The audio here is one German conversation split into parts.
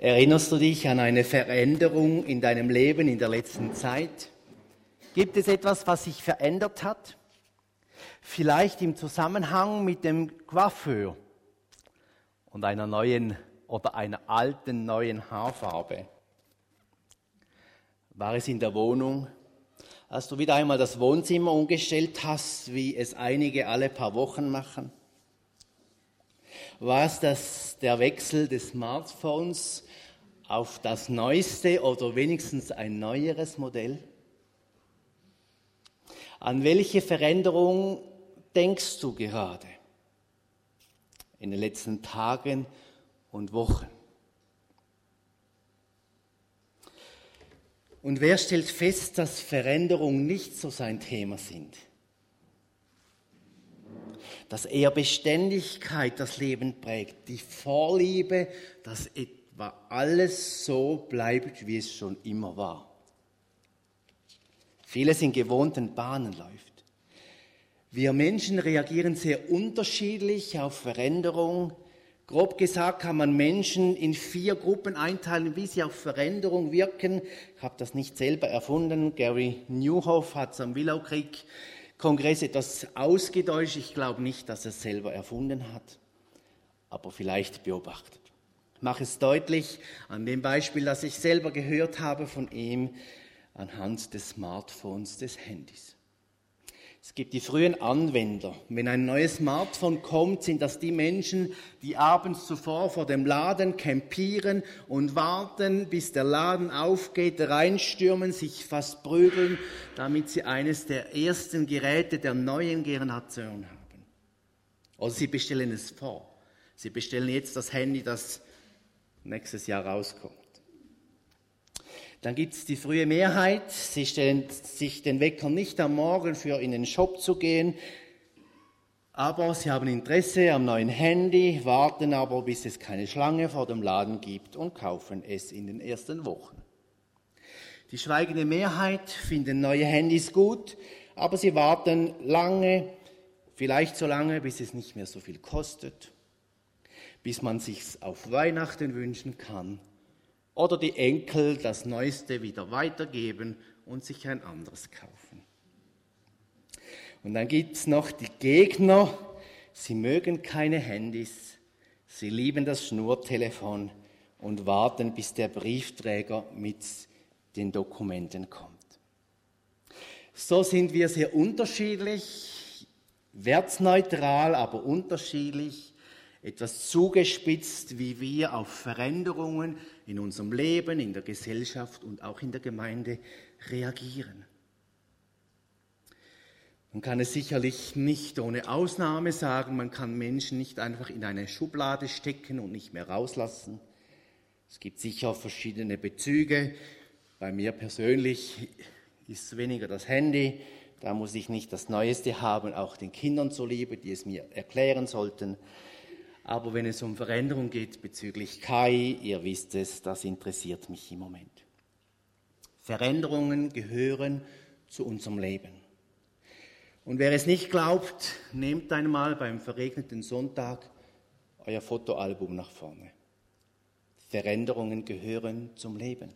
Erinnerst du dich an eine Veränderung in deinem Leben in der letzten Zeit? Gibt es etwas, was sich verändert hat? Vielleicht im Zusammenhang mit dem Coiffeur und einer neuen oder einer alten neuen Haarfarbe. War es in der Wohnung, als du wieder einmal das Wohnzimmer umgestellt hast, wie es einige alle paar Wochen machen? War es der Wechsel des Smartphones auf das neueste oder wenigstens ein neueres Modell? An welche Veränderung denkst du gerade in den letzten Tagen und Wochen? Und wer stellt fest, dass Veränderungen nicht so sein Thema sind? Dass eher Beständigkeit das Leben prägt, die Vorliebe, dass etwa alles so bleibt, wie es schon immer war. Vieles in gewohnten Bahnen läuft. Wir Menschen reagieren sehr unterschiedlich auf Veränderung. Grob gesagt kann man Menschen in 4 Gruppen einteilen, wie sie auf Veränderung wirken. Ich habe das nicht selber erfunden. Gary Newhoff hat es am Willow Creek Kongress etwas ausgedeutscht. Ich glaube nicht, dass er es selber erfunden hat, aber vielleicht beobachtet. Ich mache es deutlich an dem Beispiel, das ich selber gehört habe von ihm, anhand des Smartphones, des Handys. Es gibt die frühen Anwender. Wenn ein neues Smartphone kommt, sind das die Menschen, die abends zuvor vor dem Laden campieren und warten, bis der Laden aufgeht, reinstürmen, sich fast prügeln, damit sie eines der ersten Geräte der neuen Generation haben. Oder sie bestellen es vor. Sie bestellen jetzt das Handy, das nächstes Jahr rauskommt. Dann gibt es die frühe Mehrheit, sie stellen sich den Wecker nicht am Morgen für in den Shop zu gehen, aber sie haben Interesse am neuen Handy, warten aber, bis es keine Schlange vor dem Laden gibt und kaufen es in den ersten Wochen. Die schweigende Mehrheit finden neue Handys gut, aber sie warten lange, vielleicht so lange, bis es nicht mehr so viel kostet, bis man sich's auf Weihnachten wünschen kann. Oder die Enkel das Neueste wieder weitergeben und sich ein anderes kaufen. Und dann gibt es noch die Gegner, sie mögen keine Handys, sie lieben das Schnurtelefon und warten, bis der Briefträger mit den Dokumenten kommt. So sind wir sehr unterschiedlich, wertneutral, aber unterschiedlich. Etwas zugespitzt, wie wir auf Veränderungen in unserem Leben, in der Gesellschaft und auch in der Gemeinde reagieren. Man kann es sicherlich nicht ohne Ausnahme sagen, man kann Menschen nicht einfach in eine Schublade stecken und nicht mehr rauslassen. Es gibt sicher verschiedene Bezüge. Bei mir persönlich ist es weniger das Handy, da muss ich nicht das Neueste haben, auch den Kindern zuliebe, die es mir erklären sollten. Aber wenn es um Veränderung geht bezüglich KI, ihr wisst es, das interessiert mich im Moment. Veränderungen gehören zu unserem Leben. Und wer es nicht glaubt, nehmt einmal beim verregneten Sonntag euer Fotoalbum nach vorne. Veränderungen gehören zum Leben.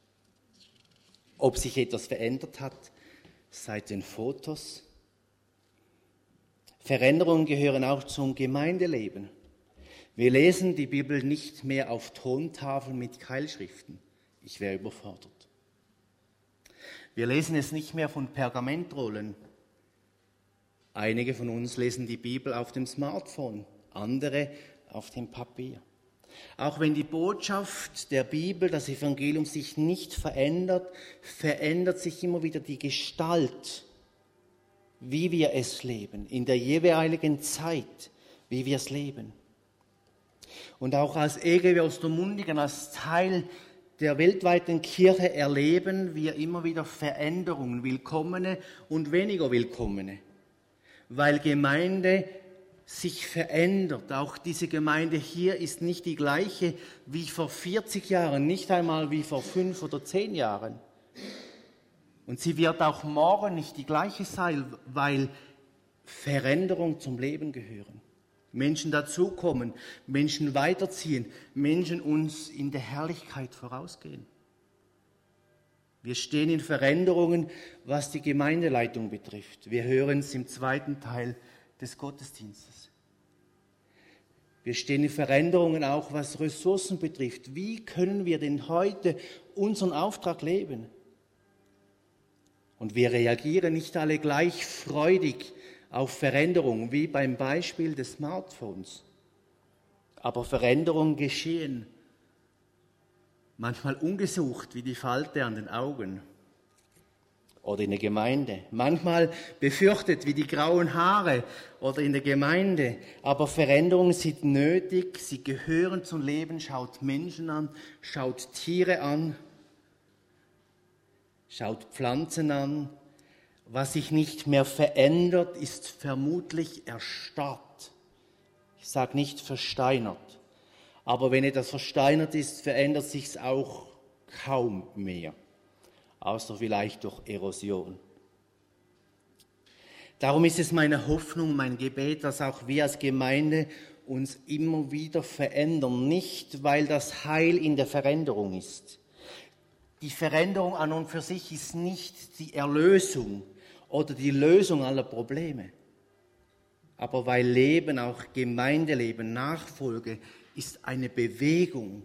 Ob sich etwas verändert hat seit den Fotos. Veränderungen gehören auch zum Gemeindeleben. Wir lesen die Bibel nicht mehr auf Tontafeln mit Keilschriften. Ich wäre überfordert. Wir lesen es nicht mehr von Pergamentrollen. Einige von uns lesen die Bibel auf dem Smartphone, andere auf dem Papier. Auch wenn die Botschaft der Bibel, das Evangelium, sich nicht verändert, verändert sich immer wieder die Gestalt, wie wir es leben, in der jeweiligen Zeit, wie wir es leben. Und auch als EGW Ostermundigen, als Teil der weltweiten Kirche erleben wir immer wieder Veränderungen, willkommene und weniger willkommene. Weil Gemeinde sich verändert. Auch diese Gemeinde hier ist nicht die gleiche wie vor 40 Jahren, nicht einmal wie vor 5 oder 10 Jahren. Und sie wird auch morgen nicht die gleiche sein, weil Veränderungen zum Leben gehören. Menschen dazukommen, Menschen weiterziehen, Menschen uns in der Herrlichkeit vorausgehen. Wir stehen in Veränderungen, was die Gemeindeleitung betrifft. Wir hören es im zweiten Teil des Gottesdienstes. Wir stehen in Veränderungen auch, was Ressourcen betrifft. Wie können wir denn heute unseren Auftrag leben? Und wir reagieren nicht alle gleich freudig auf Veränderungen, wie beim Beispiel des Smartphones. Aber Veränderungen geschehen, manchmal ungesucht wie die Falte an den Augen oder in der Gemeinde, manchmal befürchtet wie die grauen Haare oder in der Gemeinde. Aber Veränderungen sind nötig, sie gehören zum Leben. Schaut Menschen an, schaut Tiere an, schaut Pflanzen an. Was sich nicht mehr verändert, ist vermutlich erstarrt. Ich sage nicht versteinert. Aber wenn etwas versteinert ist, verändert sich es auch kaum mehr. Außer vielleicht durch Erosion. Darum ist es meine Hoffnung, mein Gebet, dass auch wir als Gemeinde uns immer wieder verändern. Nicht, weil das Heil in der Veränderung ist. Die Veränderung an und für sich ist nicht die Erlösung oder die Lösung aller Probleme. Aber weil Leben, auch Gemeindeleben, Nachfolge, ist eine Bewegung.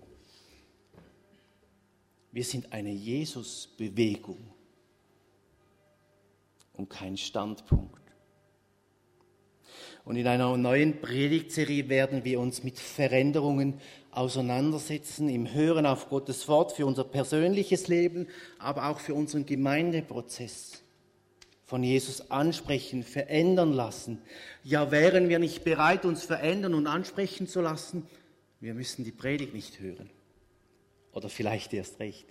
Wir sind eine Jesus-Bewegung und kein Standpunkt. Und in einer neuen Predigtserie werden wir uns mit Veränderungen auseinandersetzen, im Hören auf Gottes Wort für unser persönliches Leben, aber auch für unseren Gemeindeprozess. Von Jesus ansprechen, verändern lassen. Ja, wären wir nicht bereit, uns verändern und ansprechen zu lassen, wir müssen die Predigt nicht hören. Oder vielleicht erst recht.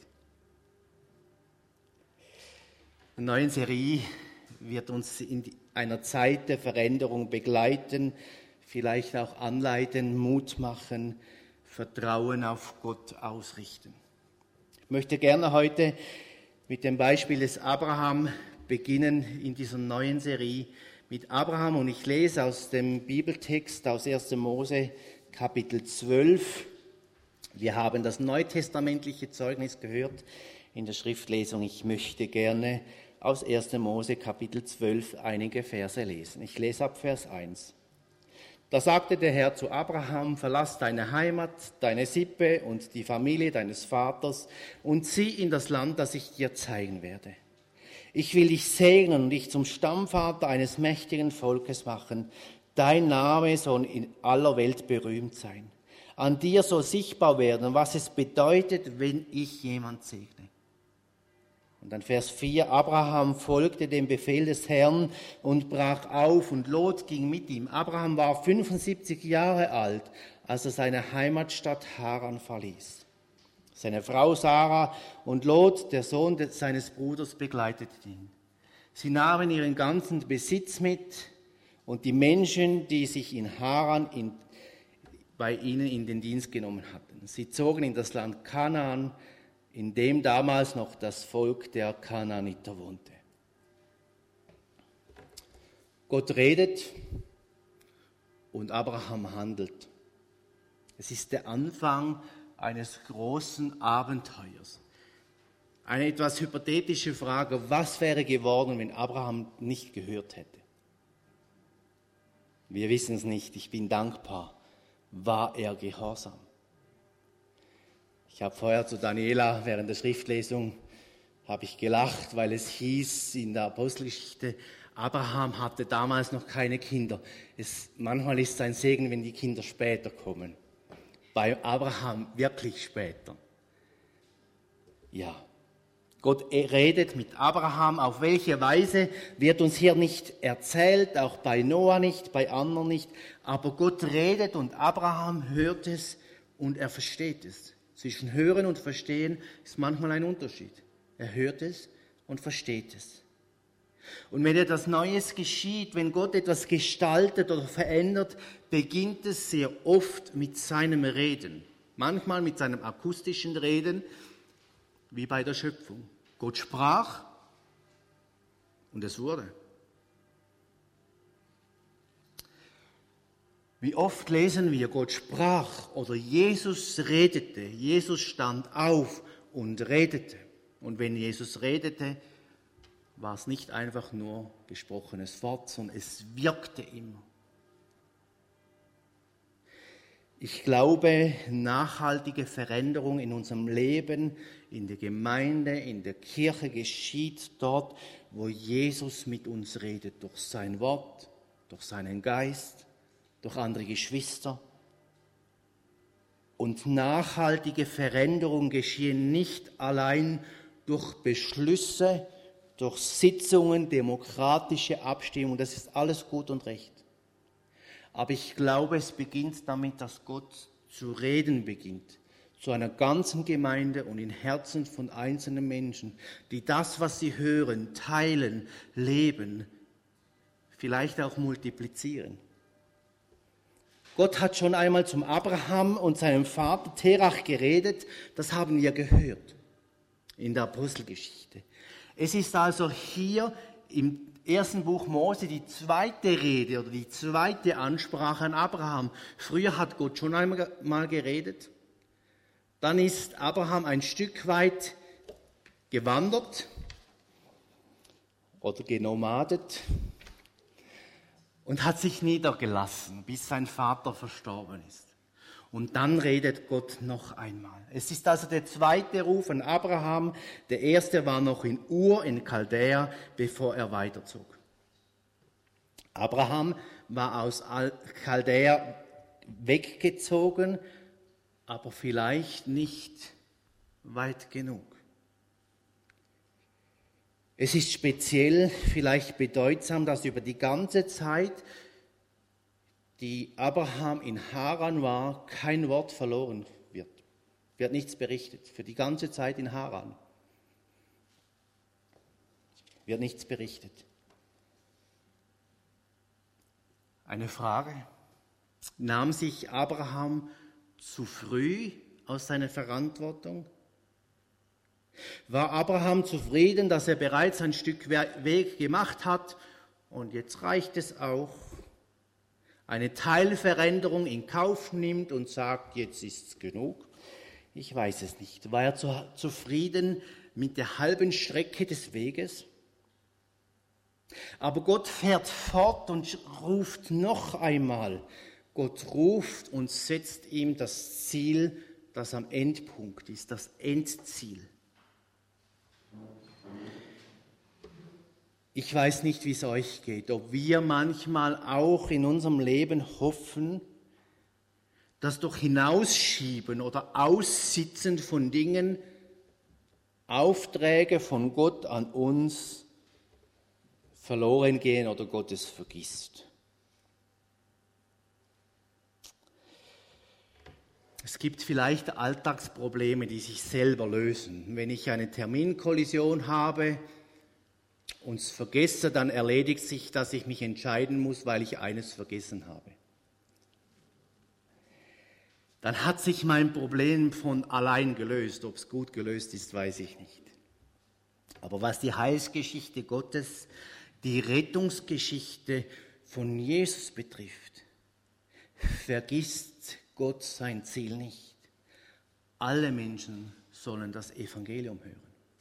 Eine neue Serie wird uns in einer Zeit der Veränderung begleiten, vielleicht auch anleiten, Mut machen, Vertrauen auf Gott ausrichten. Ich möchte gerne heute mit dem Beispiel des Abraham beginnen in dieser neuen Serie mit Abraham. Und ich lese aus dem Bibeltext aus 1. Mose Kapitel 12. Wir haben das neutestamentliche Zeugnis gehört in der Schriftlesung. Ich möchte gerne aus 1. Mose Kapitel 12 einige Verse lesen. Ich lese ab Vers 1. Da sagte der Herr zu Abraham: Verlass deine Heimat, deine Sippe und die Familie deines Vaters und zieh in das Land, das ich dir zeigen werde. Ich will dich segnen und dich zum Stammvater eines mächtigen Volkes machen. Dein Name soll in aller Welt berühmt sein. An dir soll sichtbar werden, was es bedeutet, wenn ich jemand segne. Und dann Vers 4, Abraham folgte dem Befehl des Herrn und brach auf und Lot ging mit ihm. Abraham war 75 Jahre alt, als er seine Heimatstadt Haran verließ. Seine Frau Sarah und Lot, der Sohn seines Bruders, begleiteten ihn. Sie nahmen ihren ganzen Besitz mit und die Menschen, die sich in Haran bei ihnen in den Dienst genommen hatten. Sie zogen in das Land Kanaan, in dem damals noch das Volk der Kanaaniter wohnte. Gott redet und Abraham handelt. Es ist der Anfang eines großen Abenteuers. Eine etwas hypothetische Frage: Was wäre geworden, wenn Abraham nicht gehört hätte? Wir wissen es nicht. Ich bin dankbar. War er gehorsam? Ich habe vorher zu Daniela während der Schriftlesung gelacht, weil es hieß in der Apostelgeschichte, Abraham hatte damals noch keine Kinder. Manchmal ist es ein Segen, wenn die Kinder später kommen. Bei Abraham wirklich später. Ja, Gott redet mit Abraham. Auf welche Weise wird uns hier nicht erzählt, auch bei Noah nicht, bei anderen nicht. Aber Gott redet und Abraham hört es und er versteht es. Zwischen Hören und Verstehen ist manchmal ein Unterschied. Er hört es und versteht es. Und wenn etwas Neues geschieht, wenn Gott etwas gestaltet oder verändert, beginnt es sehr oft mit seinem Reden. Manchmal mit seinem akustischen Reden, wie bei der Schöpfung. Gott sprach und es wurde. Wie oft lesen wir, Gott sprach oder Jesus redete, Jesus stand auf und redete. Und wenn Jesus redete, war es nicht einfach nur gesprochenes Wort, sondern es wirkte immer. Ich glaube, nachhaltige Veränderung in unserem Leben, in der Gemeinde, in der Kirche geschieht dort, wo Jesus mit uns redet, durch sein Wort, durch seinen Geist, durch andere Geschwister. Und nachhaltige Veränderung geschehen nicht allein durch Beschlüsse, durch Sitzungen, demokratische Abstimmung, das ist alles gut und recht. Aber ich glaube, es beginnt damit, dass Gott zu reden beginnt, zu einer ganzen Gemeinde und in Herzen von einzelnen Menschen, die das, was sie hören, teilen, leben, vielleicht auch multiplizieren. Gott hat schon einmal zum Abraham und seinem Vater Terach geredet, das haben wir gehört in der Apostelgeschichte. Es ist also hier im ersten Buch Mose die zweite Rede oder die zweite Ansprache an Abraham. Früher hat Gott schon einmal geredet. Dann ist Abraham ein Stück weit gewandert oder genomadet und hat sich niedergelassen, bis sein Vater verstorben ist. Und dann redet Gott noch einmal. Es ist also der zweite Ruf an Abraham. Der erste war noch in Ur in Chaldea, bevor er weiterzog. Abraham war aus Chaldea weggezogen, aber vielleicht nicht weit genug. Es ist speziell, vielleicht bedeutsam, dass über die ganze Zeit, die Abraham in Haran war, kein Wort verloren wird. Wird nichts berichtet. Für die ganze Zeit in Haran wird nichts berichtet. Eine Frage: Nahm sich Abraham zu früh aus seiner Verantwortung? War Abraham zufrieden, dass er bereits ein Stück Weg gemacht hat und jetzt reicht es auch? Eine Teilveränderung in Kauf nimmt und sagt, jetzt ist's genug? Ich weiß es nicht. War er zufrieden mit der halben Strecke des Weges? Aber Gott fährt fort und ruft noch einmal. Gott ruft und setzt ihm das Ziel, das am Endpunkt ist, das Endziel. Ich weiß nicht, wie es euch geht, ob wir manchmal auch in unserem Leben hoffen, dass durch Hinausschieben oder Aussitzen von Dingen Aufträge von Gott an uns verloren gehen oder Gott es vergisst. Es gibt vielleicht Alltagsprobleme, die sich selber lösen. Wenn ich eine Terminkollision habe und es vergesse, dann erledigt sich, dass ich mich entscheiden muss, weil ich eines vergessen habe. Dann hat sich mein Problem von allein gelöst. Ob es gut gelöst ist, weiß ich nicht. Aber was die Heilsgeschichte Gottes, die Rettungsgeschichte von Jesus betrifft, vergisst Gott sein Ziel nicht. Alle Menschen sollen das Evangelium hören.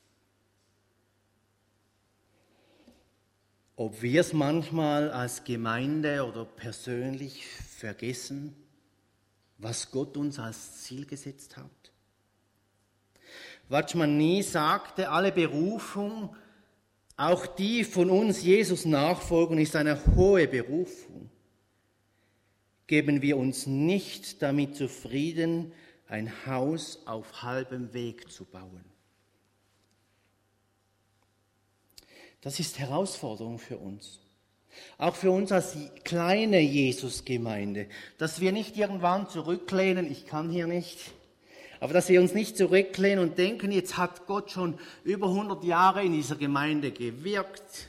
Ob wir es manchmal als Gemeinde oder persönlich vergessen, was Gott uns als Ziel gesetzt hat. Watchman Nee sagte, alle Berufung, auch die von uns Jesus nachfolgen, ist eine hohe Berufung. Geben wir uns nicht damit zufrieden, ein Haus auf halbem Weg zu bauen. Das ist Herausforderung für uns. Auch für uns als kleine Jesusgemeinde, dass wir nicht irgendwann zurücklehnen, ich kann hier nicht, aber dass wir uns nicht zurücklehnen und denken, jetzt hat Gott schon über 100 Jahre in dieser Gemeinde gewirkt.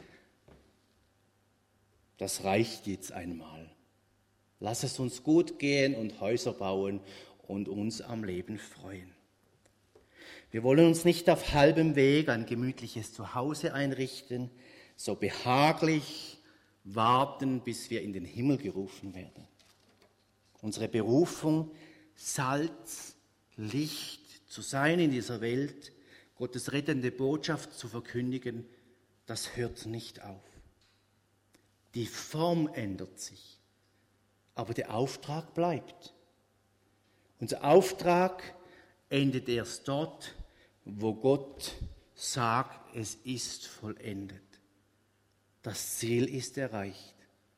Das reicht jetzt einmal. Lass es uns gut gehen und Häuser bauen und uns am Leben freuen. Wir wollen uns nicht auf halbem Weg ein gemütliches Zuhause einrichten, so behaglich warten, bis wir in den Himmel gerufen werden. Unsere Berufung, Salz, Licht zu sein in dieser Welt, Gottes rettende Botschaft zu verkündigen, das hört nicht auf. Die Form ändert sich, aber der Auftrag bleibt. Unser Auftrag endet erst dort, wo Gott sagt, es ist vollendet. Das Ziel ist erreicht.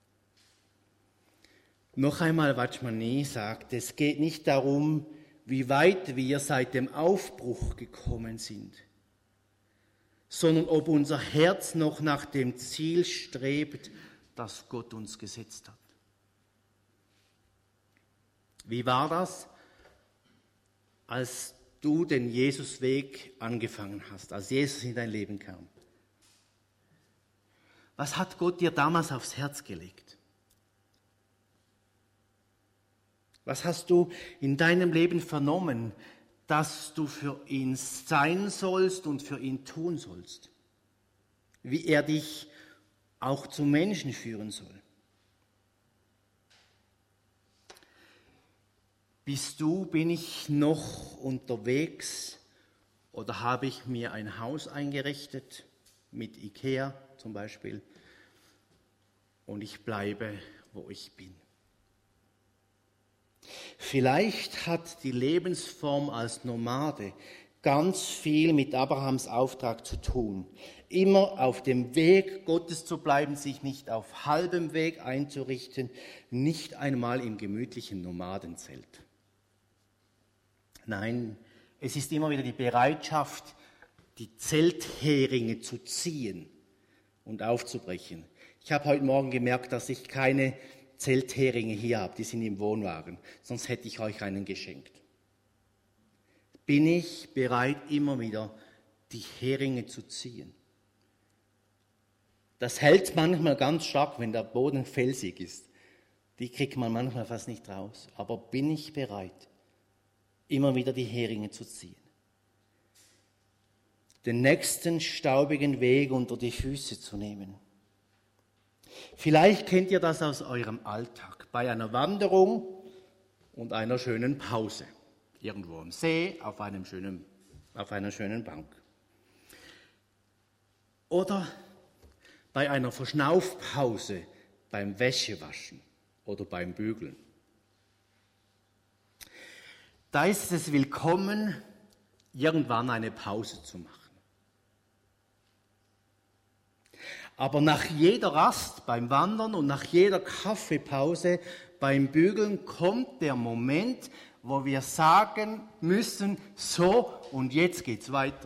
Noch einmal Watchman sagt, es geht nicht darum, wie weit wir seit dem Aufbruch gekommen sind, sondern ob unser Herz noch nach dem Ziel strebt, das Gott uns gesetzt hat. Wie war das, als du den Jesusweg angefangen hast, als Jesus in dein Leben kam? Was hat Gott dir damals aufs Herz gelegt? Was hast du in deinem Leben vernommen, dass du für ihn sein sollst und für ihn tun sollst? Wie er dich auch zum Menschen führen soll? Bin ich noch unterwegs oder habe ich mir ein Haus eingerichtet, mit Ikea zum Beispiel, und ich bleibe, wo ich bin? Vielleicht hat die Lebensform als Nomade ganz viel mit Abrahams Auftrag zu tun. Immer auf dem Weg Gottes zu bleiben, sich nicht auf halbem Weg einzurichten, nicht einmal im gemütlichen Nomadenzelt. Nein, es ist immer wieder die Bereitschaft, die Zeltheringe zu ziehen und aufzubrechen. Ich habe heute Morgen gemerkt, dass ich keine Zeltheringe hier habe, die sind im Wohnwagen, sonst hätte ich euch einen geschenkt. Bin ich bereit, immer wieder die Heringe zu ziehen? Das hält manchmal ganz stark, wenn der Boden felsig ist. Die kriegt man manchmal fast nicht raus. Aber bin ich bereit, immer wieder die Heringe zu ziehen? Den nächsten staubigen Weg unter die Füße zu nehmen. Vielleicht kennt ihr das aus eurem Alltag, bei einer Wanderung und einer schönen Pause. Irgendwo am See, auf einer schönen Bank. Oder bei einer Verschnaufpause beim Wäschewaschen oder beim Bügeln. Da ist es willkommen, irgendwann eine Pause zu machen. Aber nach jeder Rast beim Wandern und nach jeder Kaffeepause beim Bügeln kommt der Moment, wo wir sagen müssen, so und jetzt geht's weiter.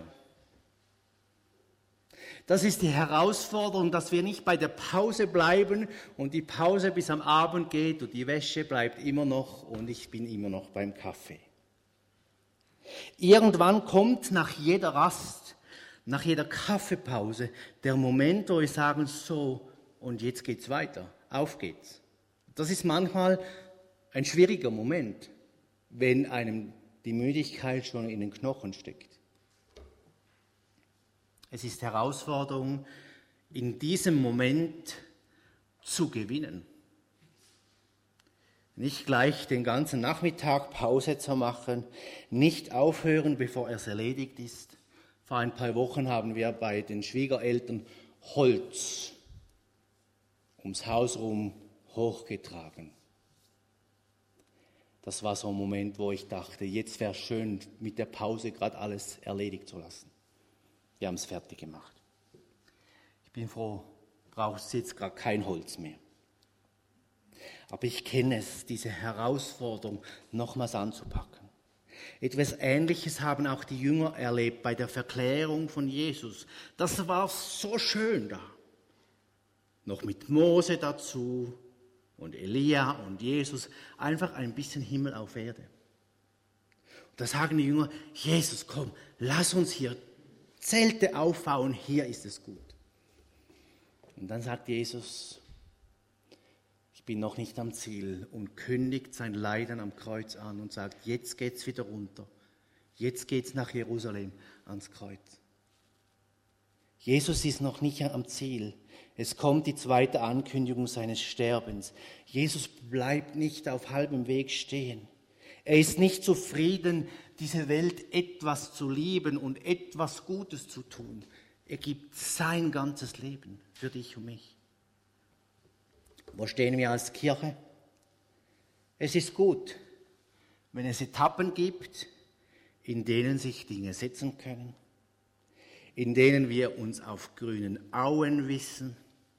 Das ist die Herausforderung, dass wir nicht bei der Pause bleiben und die Pause bis am Abend geht und die Wäsche bleibt immer noch und ich bin immer noch beim Kaffee. Irgendwann kommt nach jeder Rast, nach jeder Kaffeepause der Moment, wo wir sagen, so und jetzt geht's weiter, auf geht's. Das ist manchmal ein schwieriger Moment, wenn einem die Müdigkeit schon in den Knochen steckt. Es ist Herausforderung, in diesem Moment zu gewinnen. Nicht gleich den ganzen Nachmittag Pause zu machen, nicht aufhören, bevor es erledigt ist. Vor ein paar Wochen haben wir bei den Schwiegereltern Holz ums Haus herum hochgetragen. Das war so ein Moment, wo ich dachte, jetzt wäre es schön, mit der Pause gerade alles erledigt zu lassen. Wir haben es fertig gemacht. Ich bin froh, brauchst jetzt gerade kein Holz mehr. Aber ich kenne es, diese Herausforderung, nochmals anzupacken. Etwas Ähnliches haben auch die Jünger erlebt bei der Verklärung von Jesus. Das war so schön da. Noch mit Mose dazu und Elia und Jesus. Einfach ein bisschen Himmel auf Erde. Und da sagen die Jünger, Jesus, komm, lass uns hier Zelte aufbauen, hier ist es gut. Und dann sagt Jesus, ich bin noch nicht am Ziel und kündigt sein Leiden am Kreuz an und sagt, jetzt geht's wieder runter. Jetzt geht's nach Jerusalem ans Kreuz. Jesus ist noch nicht am Ziel. Es kommt die zweite Ankündigung seines Sterbens. Jesus bleibt nicht auf halbem Weg stehen. Er ist nicht zufrieden, diese Welt etwas zu lieben und etwas Gutes zu tun. Er gibt sein ganzes Leben für dich und mich. Wo stehen wir als Kirche? Es ist gut, wenn es Etappen gibt, in denen sich Dinge setzen können, in denen wir uns auf grünen Auen wissen.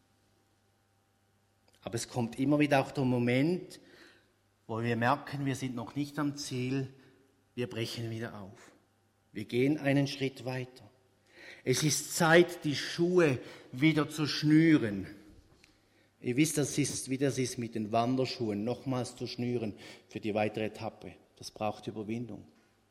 Aber es kommt immer wieder auch der Moment, wo wir merken, wir sind noch nicht am Ziel, wir brechen wieder auf. Wir gehen einen Schritt weiter. Es ist Zeit, die Schuhe wieder zu schnüren. Ihr wisst, wie das ist mit den Wanderschuhen, nochmals zu schnüren für die weitere Etappe. Das braucht Überwindung.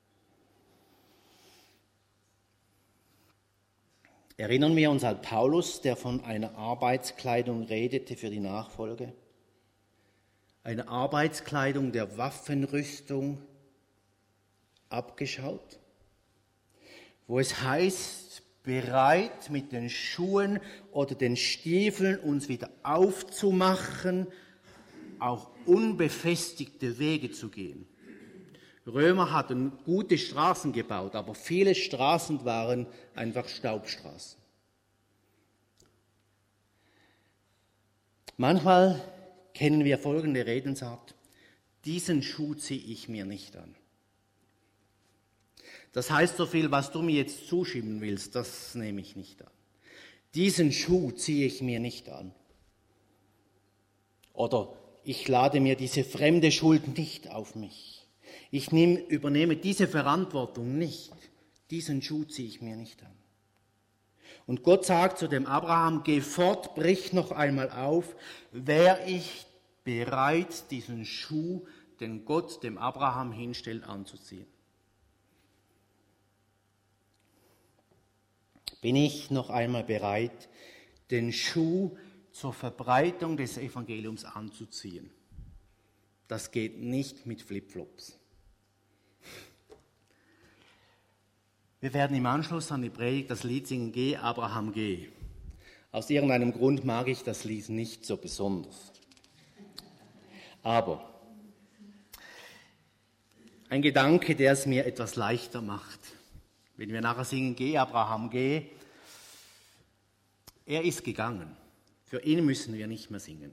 Erinnern wir uns an Paulus, der von einer Arbeitskleidung redete für die Nachfolge. Eine Arbeitskleidung der Waffenrüstung abgeschaut, wo es heißt, bereit mit den Schuhen oder den Stiefeln uns wieder aufzumachen, auch unbefestigte Wege zu gehen. Römer hatten gute Straßen gebaut, aber viele Straßen waren einfach Staubstraßen. Manchmal kennen wir folgende Redensart: Diesen Schuh ziehe ich mir nicht an. Das heißt so viel, was du mir jetzt zuschieben willst, das nehme ich nicht an. Diesen Schuh ziehe ich mir nicht an. Oder ich lade mir diese fremde Schuld nicht auf mich. Ich übernehme diese Verantwortung nicht. Diesen Schuh ziehe ich mir nicht an. Und Gott sagt zu dem Abraham, geh fort, brich noch einmal auf, wäre ich bereit, diesen Schuh, den Gott dem Abraham hinstellt, anzuziehen. Bin ich noch einmal bereit, den Schuh zur Verbreitung des Evangeliums anzuziehen? Das geht nicht mit Flipflops. Wir werden im Anschluss an die Predigt das Lied singen, Geh, Abraham, geh. Aus irgendeinem Grund mag ich das Lied nicht so besonders. Aber ein Gedanke, der es mir etwas leichter macht. Wenn wir nachher singen, Geh, Abraham, geh. Er ist gegangen. Für ihn müssen wir nicht mehr singen.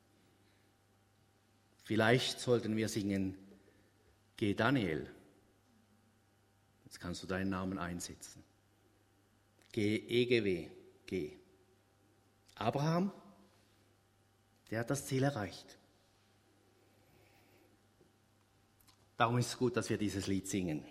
Vielleicht sollten wir singen, Geh, Daniel. Jetzt kannst du deinen Namen einsetzen. Geh, EGW, geh. Abraham, der hat das Ziel erreicht. Darum ist es gut, dass wir dieses Lied singen.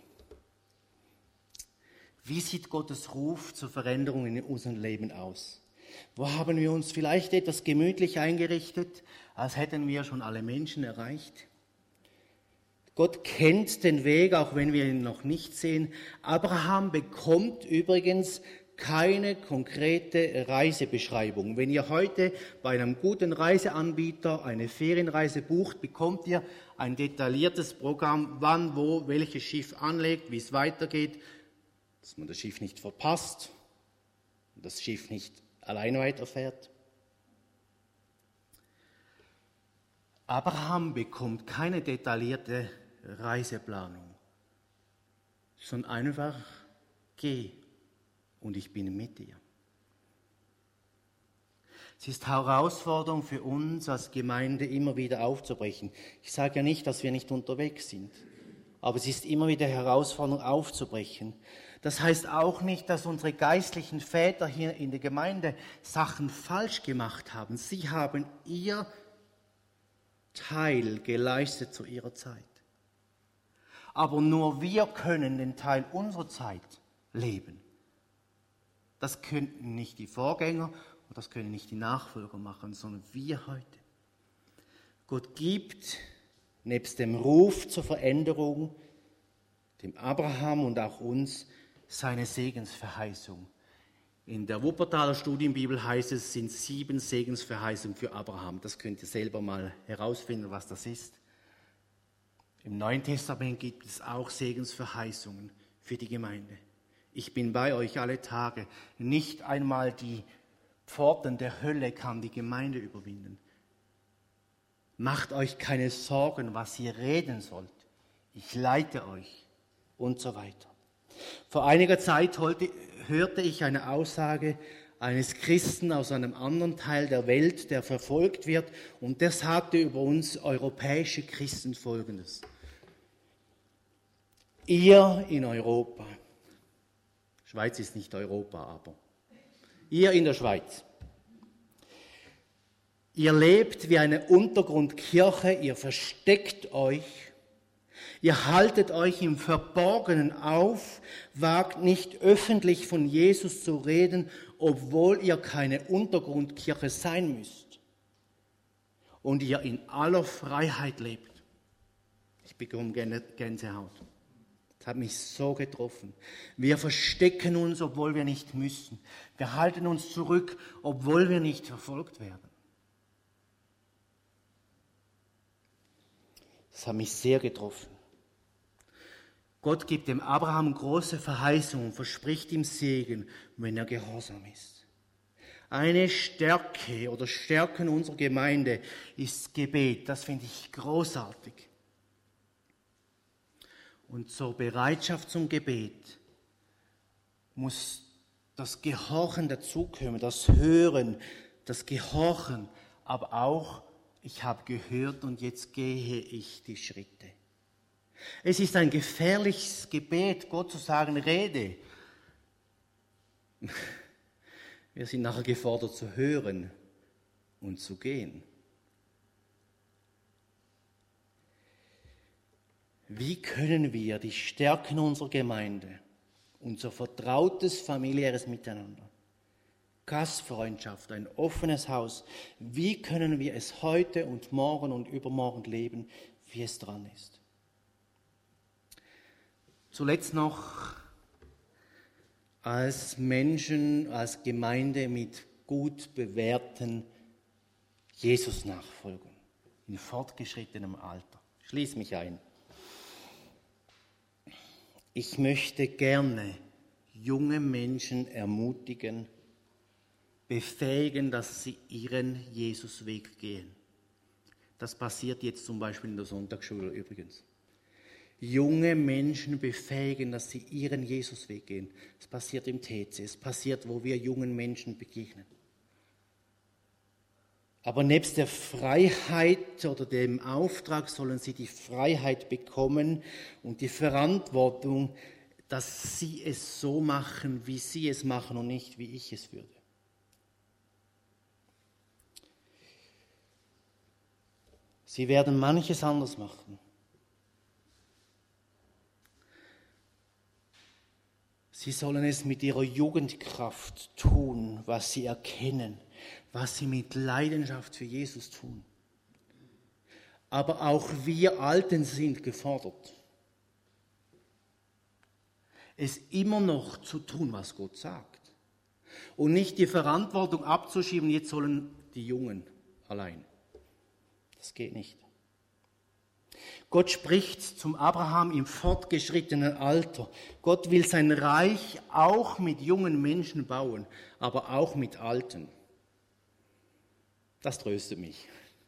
Wie sieht Gottes Ruf zur Veränderung in unserem Leben aus? Wo haben wir uns vielleicht etwas gemütlich eingerichtet, als hätten wir schon alle Menschen erreicht? Gott kennt den Weg, auch wenn wir ihn noch nicht sehen. Abraham bekommt übrigens keine konkrete Reisebeschreibung. Wenn ihr heute bei einem guten Reiseanbieter eine Ferienreise bucht, bekommt ihr ein detailliertes Programm, wann, wo, welches Schiff anlegt, wie es weitergeht, dass man das Schiff nicht verpasst und das Schiff nicht allein weiterfährt. Abraham bekommt keine detaillierte Reiseplanung, sondern einfach, geh und ich bin mit dir. Es ist Herausforderung für uns als Gemeinde, immer wieder aufzubrechen. Ich sage ja nicht, dass wir nicht unterwegs sind, aber es ist immer wieder Herausforderung, aufzubrechen. Das heißt auch nicht, dass unsere geistlichen Väter hier in der Gemeinde Sachen falsch gemacht haben. Sie haben ihr Teil geleistet zu ihrer Zeit. Aber nur wir können den Teil unserer Zeit leben. Das könnten nicht die Vorgänger und das können nicht die Nachfolger machen, sondern wir heute. Gott gibt nebst dem Ruf zur Veränderung dem Abraham und auch uns seine Segensverheißung. In der Wuppertaler Studienbibel heißt es, es sind 7 Segensverheißungen für Abraham. Das könnt ihr selber mal herausfinden, was das ist. Im Neuen Testament gibt es auch Segensverheißungen für die Gemeinde. Ich bin bei euch alle Tage. Nicht einmal die Pforten der Hölle kann die Gemeinde überwinden. Macht euch keine Sorgen, was ihr reden sollt. Ich leite euch und so weiter. Vor einiger Zeit hörte ich eine Aussage eines Christen aus einem anderen Teil der Welt, der verfolgt wird, und der sagte über uns europäische Christen Folgendes. Ihr in Europa, Schweiz ist nicht Europa, aber ihr in der Schweiz, ihr lebt wie eine Untergrundkirche, ihr versteckt euch, ihr haltet euch im Verborgenen auf, wagt nicht öffentlich von Jesus zu reden, obwohl ihr keine Untergrundkirche sein müsst und ihr in aller Freiheit lebt. Ich bekomme Gänsehaut. Das hat mich so getroffen. Wir verstecken uns, obwohl wir nicht müssen. Wir halten uns zurück, obwohl wir nicht verfolgt werden. Das hat mich sehr getroffen. Gott gibt dem Abraham große Verheißungen und verspricht ihm Segen, wenn er gehorsam ist. Eine Stärke oder Stärken unserer Gemeinde ist Gebet. Das finde ich großartig. Und zur Bereitschaft zum Gebet muss das Gehorchen dazukommen, das Hören, das Gehorchen, aber auch, ich habe gehört und jetzt gehe ich die Schritte. Es ist ein gefährliches Gebet, Gott zu sagen, rede. Wir sind nachher gefordert zu hören und zu gehen. Wie können wir die Stärken unserer Gemeinde, unser vertrautes familiäres Miteinander, Gastfreundschaft, ein offenes Haus, wie können wir es heute und morgen und übermorgen leben, wie es dran ist? Zuletzt noch als Menschen, als Gemeinde mit gut bewährten Jesus-Nachfolgern in fortgeschrittenem Alter. Ich schließe mich ein. Ich möchte gerne junge Menschen ermutigen, befähigen, dass sie ihren Jesusweg gehen. Das passiert jetzt zum Beispiel in der Sonntagsschule übrigens. Junge Menschen befähigen, dass sie ihren Jesusweg gehen. Es passiert im TC, es passiert, wo wir jungen Menschen begegnen. Aber nebst der Freiheit oder dem Auftrag sollen sie die Freiheit bekommen und die Verantwortung, dass sie es so machen, wie sie es machen und nicht, wie ich es würde. Sie werden manches anders machen. Sie sollen es mit ihrer Jugendkraft tun, was sie erkennen, was sie mit Leidenschaft für Jesus tun. Aber auch wir Alten sind gefordert, es immer noch zu tun, was Gott sagt. Und nicht die Verantwortung abzuschieben, jetzt sollen die Jungen allein. Das geht nicht. Gott spricht zum Abraham im fortgeschrittenen Alter. Gott will sein Reich auch mit jungen Menschen bauen, aber auch mit Alten. Das tröstet mich.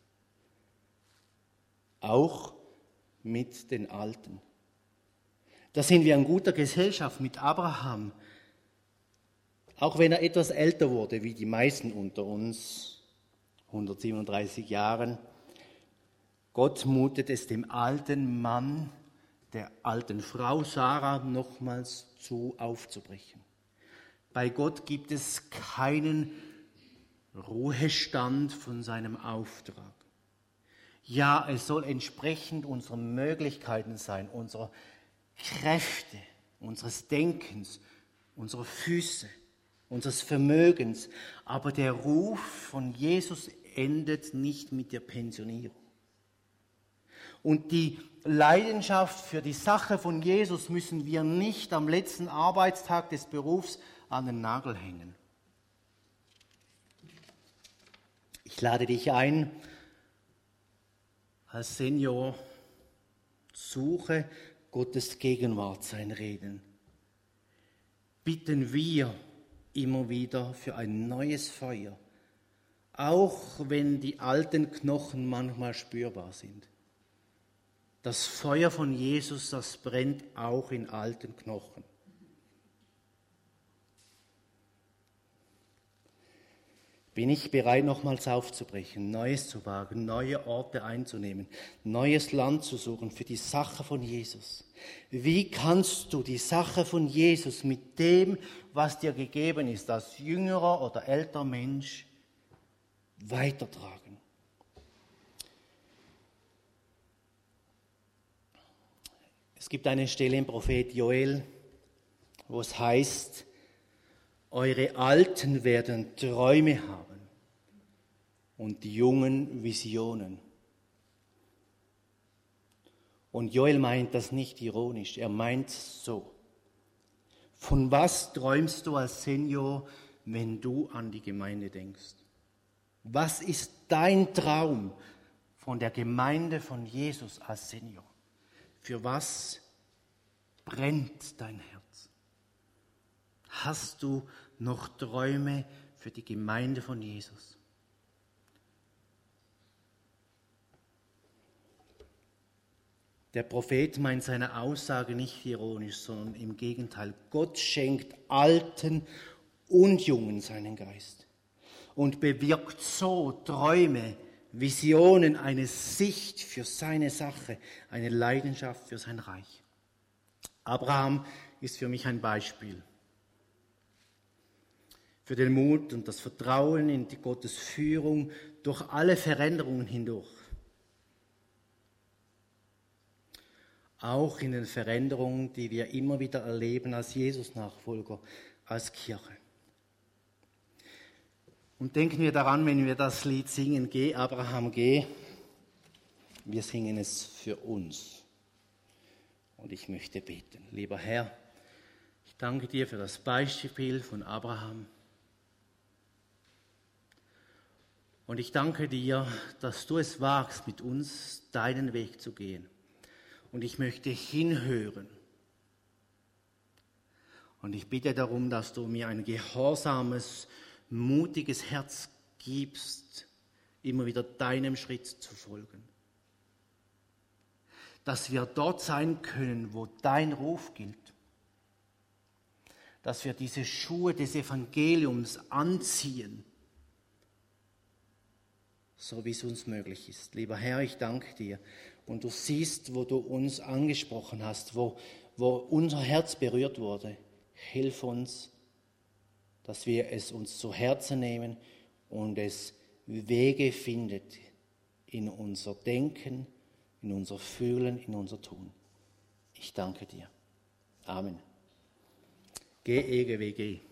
Auch mit den Alten. Da sind wir in guter Gesellschaft mit Abraham. Auch wenn er etwas älter wurde, wie die meisten unter uns, 137 Jahren. Gott mutet es dem alten Mann, der alten Frau Sarah nochmals zu, aufzubrechen. Bei Gott gibt es keinen Ruhestand von seinem Auftrag. Ja, es soll entsprechend unseren Möglichkeiten sein, unserer Kräfte, unseres Denkens, unserer Füße, unseres Vermögens. Aber der Ruf von Jesus endet nicht mit der Pensionierung. Und die Leidenschaft für die Sache von Jesus müssen wir nicht am letzten Arbeitstag des Berufs an den Nagel hängen. Ich lade dich ein, als Senior, suche Gottes Gegenwart, sein Reden. bitten wir immer wieder für ein neues Feuer, auch wenn die alten Knochen manchmal spürbar sind. Das Feuer von Jesus, das brennt auch in alten Knochen. Bin ich bereit, nochmals aufzubrechen, Neues zu wagen, neue Orte einzunehmen, neues Land zu suchen für die Sache von Jesus? Wie kannst du die Sache von Jesus mit dem, was dir gegeben ist, als jüngerer oder älterer Mensch, weitertragen? Es gibt eine Stelle im Prophet Joel, wo es heißt, eure Alten werden Träume haben und die Jungen Visionen. Und Joel meint das nicht ironisch, er meint so. Von was träumst du als Senior, wenn du an die Gemeinde denkst? Was ist dein Traum von der Gemeinde von Jesus als Senior? Für was brennt dein Herz? Hast du noch Träume für die Gemeinde von Jesus? Der Prophet meint seine Aussage nicht ironisch, sondern im Gegenteil. Gott schenkt Alten und Jungen seinen Geist und bewirkt so Träume, Visionen, eine Sicht für seine Sache, eine Leidenschaft für sein Reich. Abraham ist für mich ein Beispiel für den Mut und das Vertrauen in die Gottes Führung durch alle Veränderungen hindurch. Auch in den Veränderungen, die wir immer wieder erleben als Jesus-Nachfolger, als Kirche. Und denken wir daran, wenn wir das Lied singen, Geh, Abraham, geh, wir singen es für uns. Und ich möchte beten. Lieber Herr, ich danke dir für das Beispiel von Abraham. Und ich danke dir, dass du es wagst, mit uns deinen Weg zu gehen. Und ich möchte hinhören. Und ich bitte darum, dass du mir ein gehorsames, mutiges Herz gibst, immer wieder deinem Schritt zu folgen. Dass wir dort sein können, wo dein Ruf gilt. Dass wir diese Schuhe des Evangeliums anziehen, so wie es uns möglich ist. Lieber Herr, ich danke dir. Und du siehst, wo du uns angesprochen hast, wo unser Herz berührt wurde. Hilf uns, dass wir es uns zu Herzen nehmen und es Wege findet in unser Denken, in unser Fühlen, in unser Tun. Ich danke dir. Amen. Geh, Ege, geh.